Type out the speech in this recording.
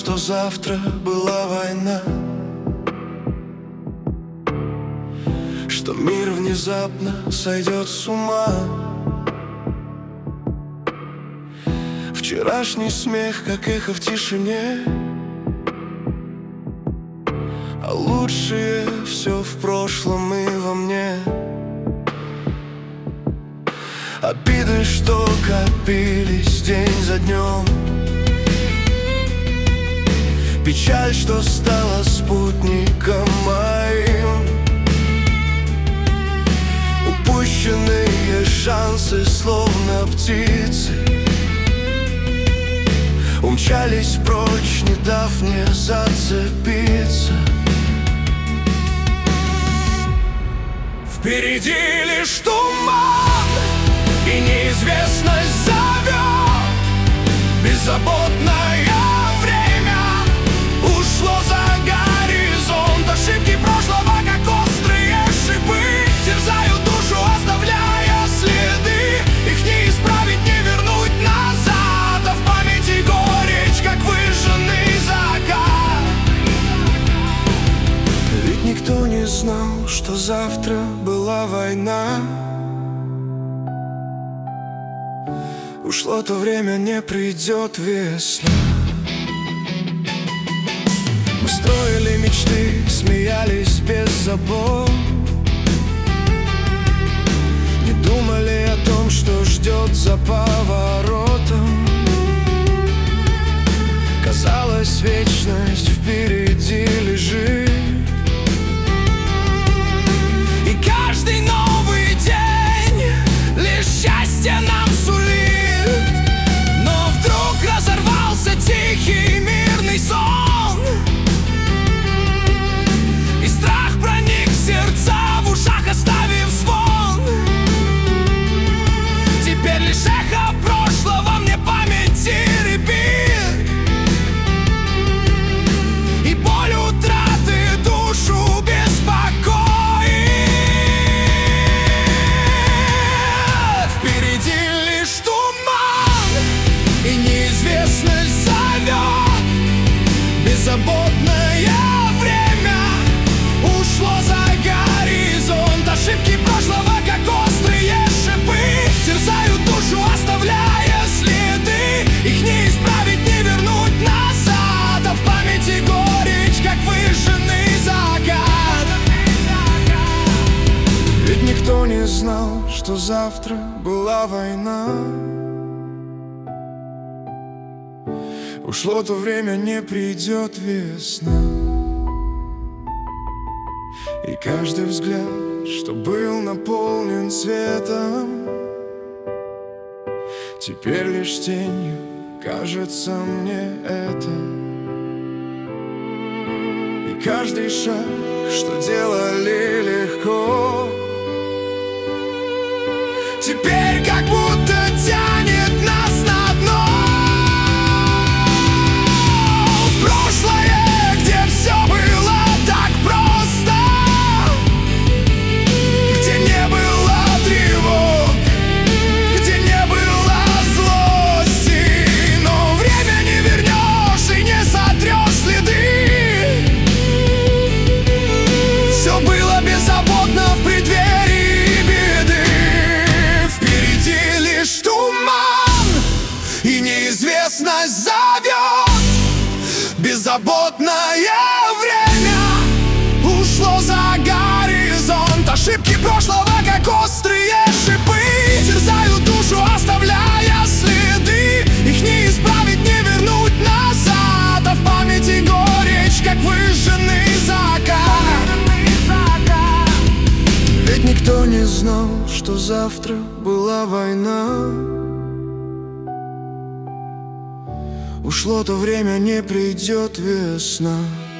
что завтра была война, что мир внезапно сойдет с ума. Вчерашний смех, как эхо в тишине, а лучшее все в прошлом и во мне. Обиды, что копились день за днем, печаль, что стала спутником моим. Упущенные шансы, словно птицы, умчались прочь, не дав мне зацепиться. Впереди лишь туман, и неизвестность зовет. Беззаботное время ушло за горизонт. Ошибки прошлого, как острые шипы, терзают душу, оставляя следы. Их не исправить, не вернуть назад, а в памяти горечь, как выжженный закат. Ведь никто не знал, что завтра была война. Ушло то время, не придет весна. Мы строили мечты, смеялись без забот, не думали о том, что ждет за поворотом. Казалось, вечность впереди лежит, и каждый новый день лишь счастье нам сулит. Тихий мирный сон, и страх проник в сердца, в ушах оставив звон. Теперь лишь эхо прошлого мне памяти рябит, и боль утраты душу беспокоит. Впереди лишь туман, и неизвестность зовет. Беззаботное время ушло за горизонт. Ошибки прошлого, как острые шипы, терзают душу, оставляя следы. Их не исправить, не вернуть назад, а в памяти горечь, как выжженный закат. Ведь никто не знал, что завтра была война. Ушло то время, не придет весна, и каждый взгляд, что был наполнен светом, теперь лишь тенью кажется мне это. И каждый шаг, что делали легко, теперь как будто тянет нас на дно. Прошлое, где все было так просто, где не было тревог, где не было злости. Но время не вернешь и не сотрешь следы. Все было беззаботно в преддверии беды. Впереди лишь туман, и неизвестность зовет. Беззаботное время ушло за горизонт. Ошибки прошлого, как острые шипы, терзают душу, оставляя следы. Их не исправить, не вернуть назад, а в памяти горечь, как выжженный закат. Ведь никто не знал, что завтра была война. Ушло то время, не придет весна.